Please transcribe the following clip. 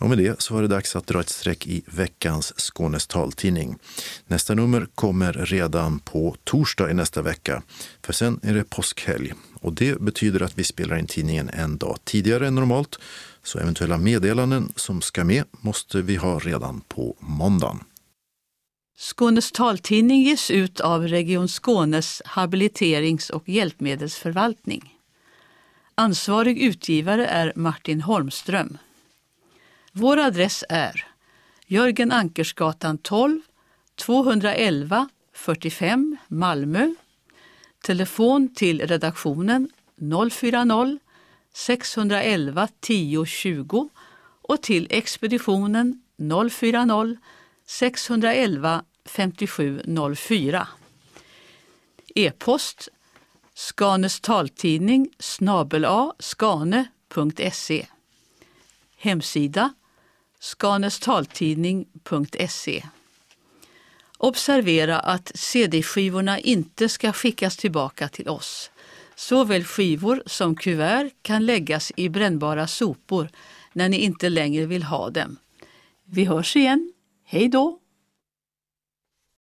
Och med det så var det dags att dra ett streck i veckans Skånes taltidning. Nästa nummer kommer redan på torsdag i nästa vecka, för sen är det påskhelg. Och det betyder att vi spelar in tidningen en dag tidigare än normalt, så eventuella meddelanden som ska med måste vi ha redan på måndagen. Skånes taltidning ges ut av Region Skånes habiliterings- och hjälpmedelsförvaltning. Ansvarig utgivare är Martin Holmström. Vår adress är Jörgen Ankersgatan 12, 211 45 Malmö. Telefon till redaktionen 040 611 10 20 och till expeditionen 040 611 5704. E-post Skanes taltidning @skane.se. Hemsida skanestaltidning.se. Observera att CD-skivorna inte ska skickas tillbaka till oss. Såväl skivor som kuvert kan läggas i brännbara sopor när ni inte längre vill ha dem. Vi hörs igen. Hej då!